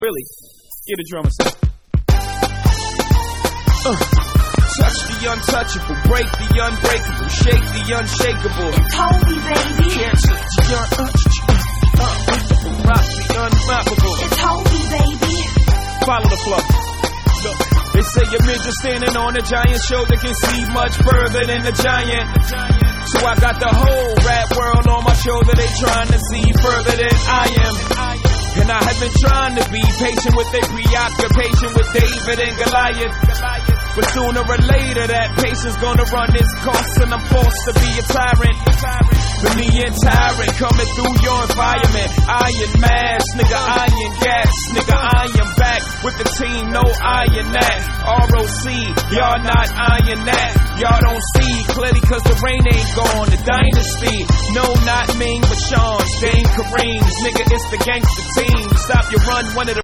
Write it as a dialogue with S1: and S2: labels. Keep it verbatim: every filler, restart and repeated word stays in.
S1: Really, get a drummer set. Uh, touch the untouchable, break the unbreakable, shake the unshakable.
S2: It's Toby, baby.
S1: Can't touch the un- uh, unbeatable, rock the unflappable.
S2: It's Toby, baby.
S1: Follow the flow. Look, they say a midget standing on a giant shoulder can see much further than a giant. So I got the whole rap world on my shoulder. They trying to see further than I am. And I have been trying to be patient with their preoccupation with David and Goliath. But sooner or later that patience gonna run its course, and I'm forced to be a tyrant. The me and tyrant coming through your environment. Iron mask, nigga, iron gas, nigga, I am back with the team, no iron that. R O C, y'all not iron that. Y'all don't see clearly cause the rain ain't gone. The dynasty, no, not Ming, but Sean, Dane Kareem. Nigga, it's the gangster team. Stop your run, one of the